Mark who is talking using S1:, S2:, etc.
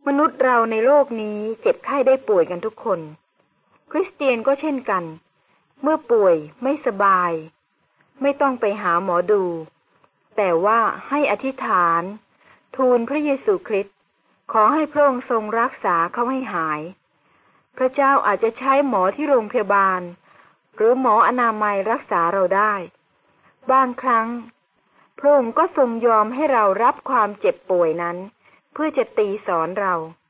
S1: มนุษย์เราในโลกนี้เจ็บไข้ได้ป่วยกันทุกคนคริสเตียนก็เช่นกันเมื่อป่วยไม่สบายไม่ต้องไปหาหมอดูแต่ว่าให้อธิษฐานทูลพระเยซูคริสต์ขอให้พระองค์ทรงรักษาเขาให้หายพระเจ้าอาจจะใช้หมอที่โรงพยาบาลหรือหมออนามัยรักษาเราได้บางครั้งพระองค์ก็ทรงยอมให้เรารับความเจ็บป่วยนั้นเพื่อจะตีสอนเรา